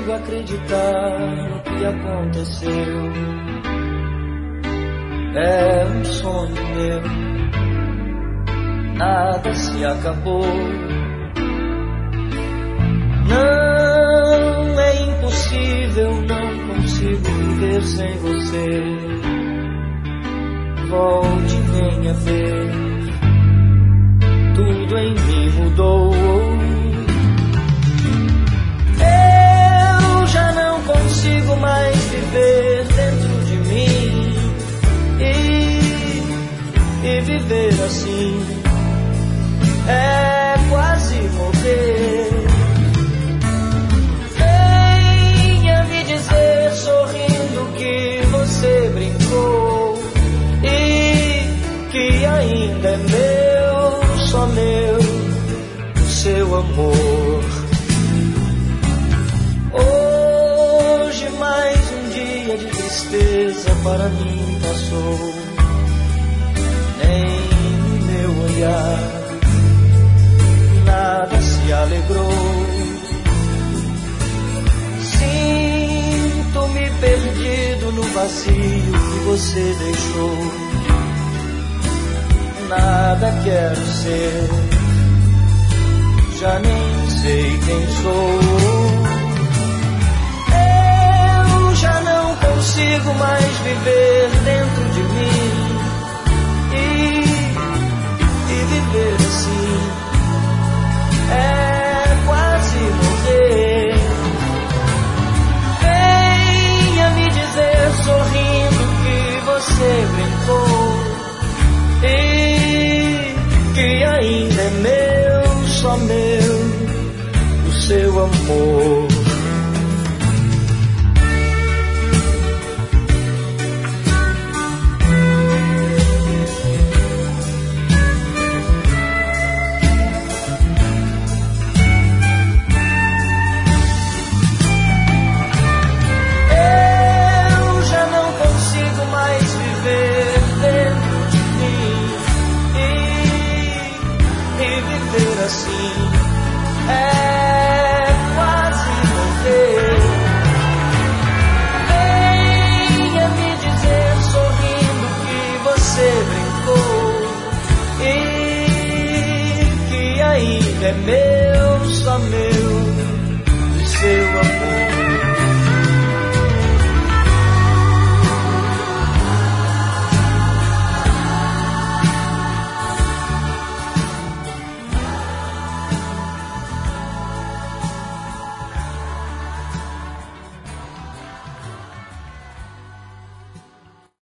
consigo acreditar no que aconteceu. É um sonho meu, nada se acabou. Não é impossível, não consigo viver sem você. Volte e venha ver, tudo em mim mudou. Eu já não consigo mais viver dentro de mim e viver assim é quase morrer. Venha me dizer sorrindo que você brincou e que ainda é meu, só meu, o seu amor. Hoje mais um dia de tristeza para mim passou. Nem no meu olhar nada se alegrou. Sinto-me perdido no vazio que você deixou. Nada quero ser, já nem sei quem sou. Eu já não consigo mais viver dentro de mim e viver assim é quase morrer. Venha me dizer sorrindo que você brincou e que ainda é meu, só meu, o seu amor. Assim é quase morrer. Venha me dizer sorrindo que você brincou e que ainda é meu, só meu, o seu amor.